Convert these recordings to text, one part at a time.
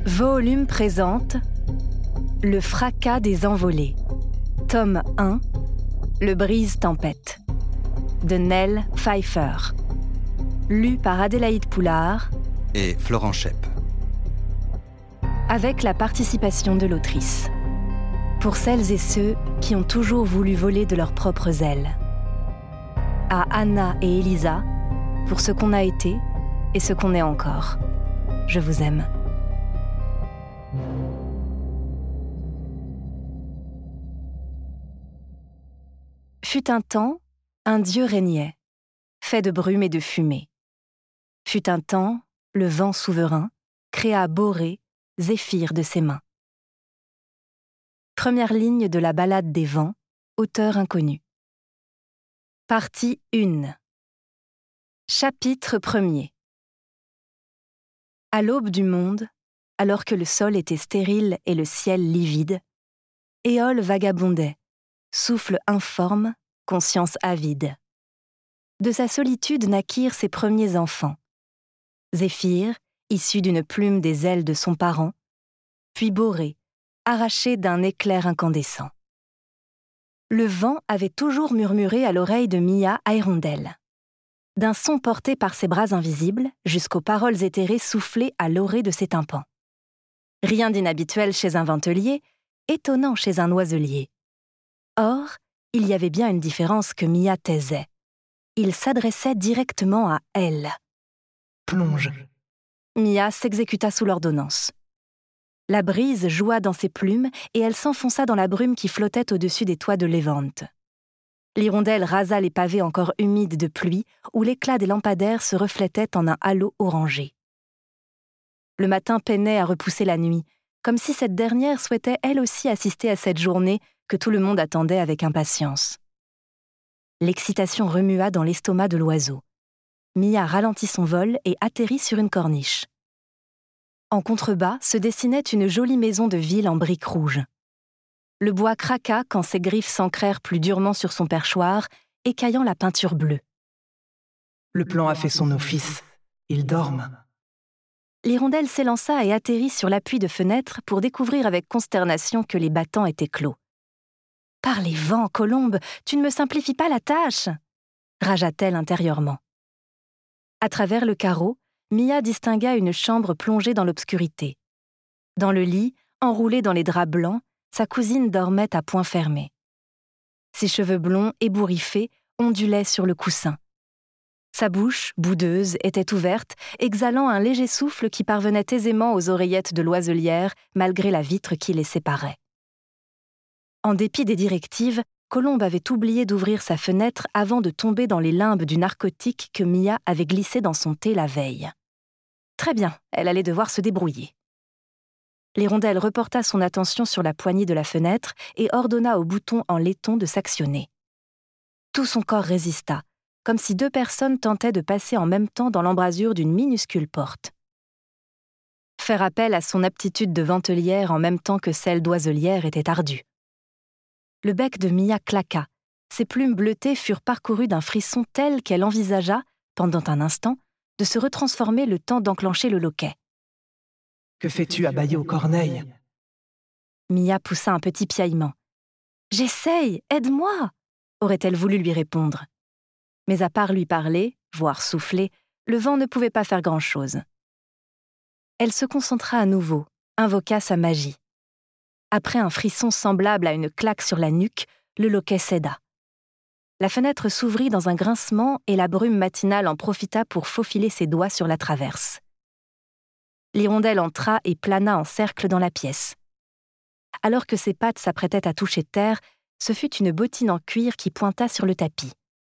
Volume présente Le fracas des envolées. Tome 1 Le brise-tempête de Nell Pfeiffer. Lu par Adélaïde Poulard et Florent Schepp. Avec la participation de l'autrice. Pour celles et ceux qui ont toujours voulu voler de leurs propres ailes. À Anna et Elisa, pour ce qu'on a été et ce qu'on est encore. Je vous aime. Fut un temps, un dieu régnait, fait de brume et de fumée. Fut un temps, le vent souverain créa Borée, Zéphyr de ses mains. Première ligne de la Ballade des vents, auteur inconnu. Partie 1. Chapitre 1er. À l'aube du monde, alors que le sol était stérile et le ciel livide, Éole vagabondait, souffle informe, conscience avide. De sa solitude naquirent ses premiers enfants. Zéphyr, issu d'une plume des ailes de son parent, puis Borée, arraché d'un éclair incandescent. Le vent avait toujours murmuré à l'oreille de Mia à Hirondelle. D'un son porté par ses bras invisibles jusqu'aux paroles éthérées soufflées à l'orée de ses tympans. Rien d'inhabituel chez un ventelier, étonnant chez un oiselier. Or, il y avait bien une différence que Mia taisait. Il s'adressait directement à elle. Plonge. Mia s'exécuta sous l'ordonnance. La brise joua dans ses plumes et elle s'enfonça dans la brume qui flottait au-dessus des toits de Levante. L'hirondelle rasa les pavés encore humides de pluie où l'éclat des lampadaires se reflétait en un halo orangé. Le matin peinait à repousser la nuit, comme si cette dernière souhaitait elle aussi assister à cette journée que tout le monde attendait avec impatience. L'excitation remua dans l'estomac de l'oiseau. Mia ralentit son vol et atterrit sur une corniche. En contrebas se dessinait une jolie maison de ville en briques rouges. Le bois craqua quand ses griffes s'ancrèrent plus durement sur son perchoir, écaillant la peinture bleue. Le plan a fait son office. Ils dorment. L'hirondelle s'élança et atterrit sur l'appui de fenêtre pour découvrir avec consternation que les battants étaient clos. « Par les vents, Colombe, tu ne me simplifies pas la tâche !» ragea-t-elle intérieurement. À travers le carreau, Mia distingua une chambre plongée dans l'obscurité. Dans le lit, enroulée dans les draps blancs, sa cousine dormait à poings fermés. Ses cheveux blonds, ébouriffés, ondulaient sur le coussin. Sa bouche, boudeuse, était ouverte, exhalant un léger souffle qui parvenait aisément aux oreillettes de l'oiselière, malgré la vitre qui les séparait. En dépit des directives, Colombe avait oublié d'ouvrir sa fenêtre avant de tomber dans les limbes du narcotique que Mia avait glissé dans son thé la veille. Très bien, elle allait devoir se débrouiller. L'hirondelle reporta son attention sur la poignée de la fenêtre et ordonna au bouton en laiton de s'actionner. Tout son corps résista, comme si deux personnes tentaient de passer en même temps dans l'embrasure d'une minuscule porte. Faire appel à son aptitude de ventelière en même temps que celle d'oiselière était ardu. Le bec de Mia claqua. Ses plumes bleutées furent parcourues d'un frisson tel qu'elle envisagea, pendant un instant, de se retransformer le temps d'enclencher le loquet. « Que fais-tu à bâiller aux corneilles ?» Mia poussa un petit piaillement. « J'essaye, aide-moi !» aurait-elle voulu lui répondre. Mais à part lui parler, voire souffler, le vent ne pouvait pas faire grand-chose. Elle se concentra à nouveau, invoqua sa magie. Après un frisson semblable à une claque sur la nuque, le loquet céda. La fenêtre s'ouvrit dans un grincement et la brume matinale en profita pour faufiler ses doigts sur la traverse. L'hirondelle entra et plana en cercle dans la pièce. Alors que ses pattes s'apprêtaient à toucher terre, ce fut une bottine en cuir qui pointa sur le tapis.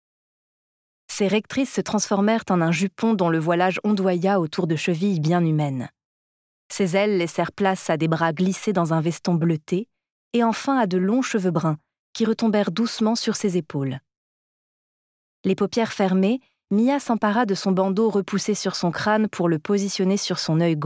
Ses rectrices se transformèrent en un jupon dont le voilage ondoya autour de chevilles bien humaines. Ses ailes laissèrent place à des bras glissés dans un veston bleuté et enfin à de longs cheveux bruns qui retombèrent doucement sur ses épaules. Les paupières fermées, Mia s'empara de son bandeau repoussé sur son crâne pour le positionner sur son œil